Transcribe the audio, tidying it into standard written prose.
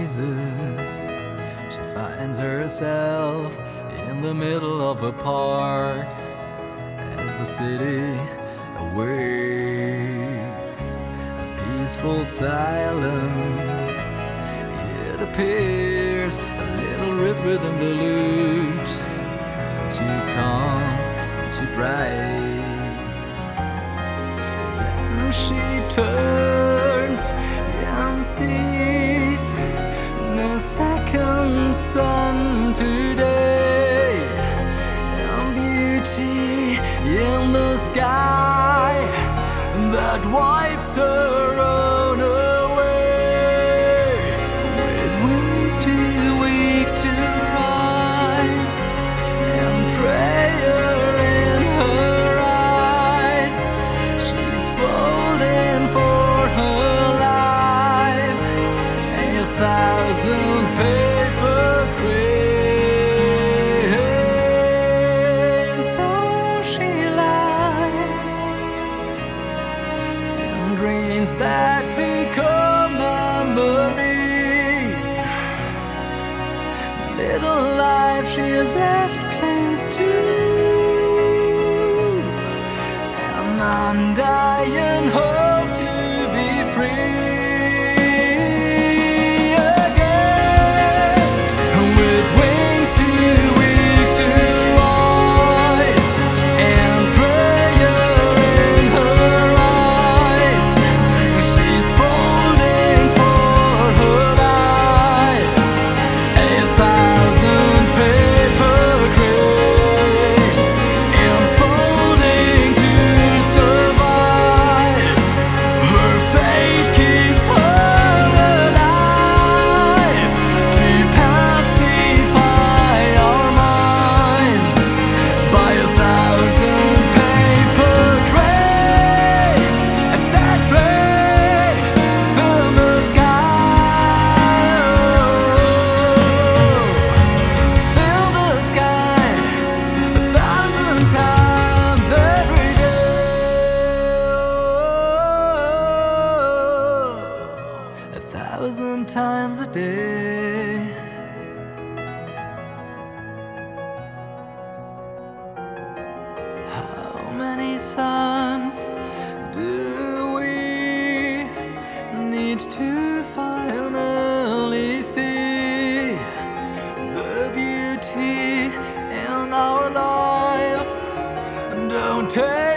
rises, she finds herself in the middle of a park as the city awakes. A peaceful silence, it appears a little rift within the lute, too calm, too bright. Then she turns and sees no second sun today, and beauty in the sky that wipes her own away. With wings too weak to rise and prayer in her eyes, she's folding for her life 1,000 paper cranes. So she lies in dreams that become memories. The little life she has left clings to an undying hope to be free. Times a day. How many suns do we need to finally see the beauty in our life? Don't take